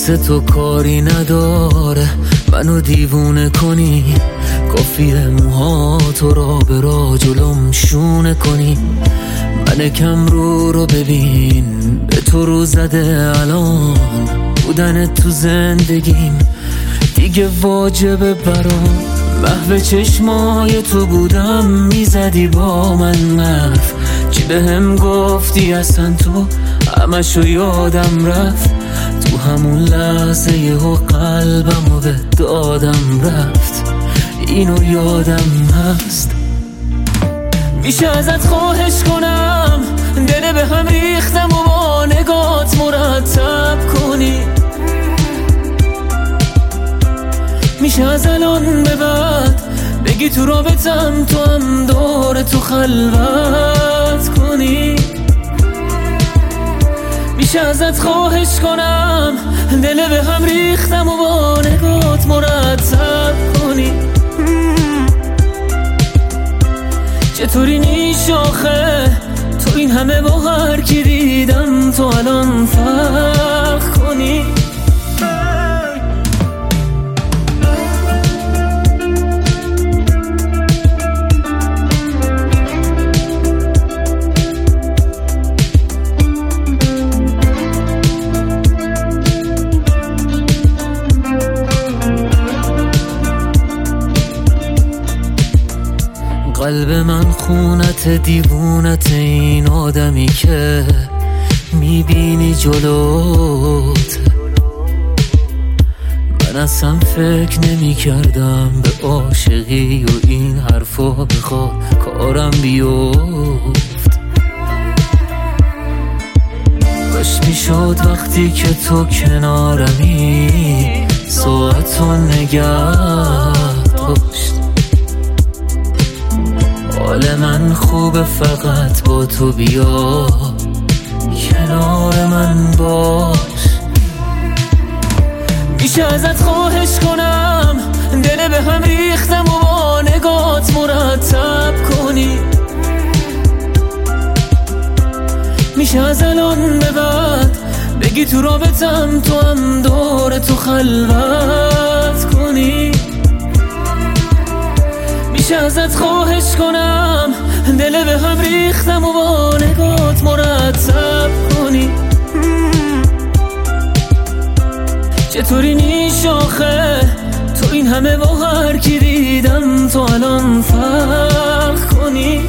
واسه تو کاری نداره منو دیوونه کنی، کافیه موها تو را به را جلوم شونه کنی. من کم رو ببین به تو رو زده الان، بودن تو زندگیم دیگه واجبه برام. محو چشمای تو بودم میزدی با من حرف، چی بهم گفتی اصلا تو همشو یادم رفت. تو همون لحظه یهو قلبمو به دادم رفت، اینو یادم هست. میشه ازت خواهش کنم دل به هم ریختم و با نگات مرتب کنی؟ میشه از الان به بعد بگی تو رابطم تو هم دور تو خلوت کنی؟ میشه ازت خواهش کنم دل به هم ریختم و با نگات مرتب کنی؟ چطوری نیش آخه تو این همه با هر کی دیدم تو الان فرق کنی؟ قلب من خونت دیوونت، این آدمی که میبینی جلوت. من اصلا فکر نمی کردم به عاشقی و این حرفا بخواد کارم بیفت. کاش میشد وقتی که تو کنارمی ساعتو نگه داشت. حال من خوبه فقط با تو بیا کنار من باش. میشه ازت خواهش کنم دل به هم ریختم و با نگات مرتب کنی؟ میشه از الان به بعد بگی تو رابطم تو هم دور تو خلوت کنی؟ میشه ازت خواهش کنم دل به هم ریختم و با نگات مرتب کنی؟ چطوری نیش آخه تو این همه با هر کی دیدم تو الان فرق کنی؟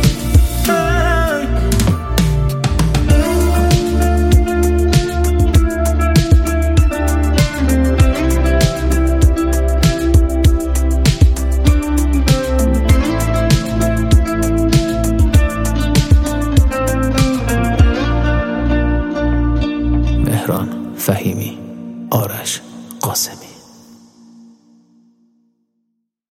مهران فهیمی.